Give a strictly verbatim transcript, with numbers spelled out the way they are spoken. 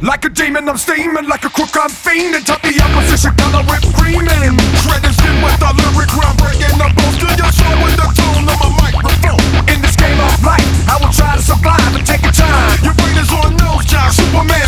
Like a demon, I'm steaming. Like a crook, I'm fiending. Top the opposition, color whipped creaming. Shredding shit with the lyric, groundbreaking. The boast to your show with the tone of my microphone. In this game of life, I will try to survive and take your time. Your brain is on nose job, Superman.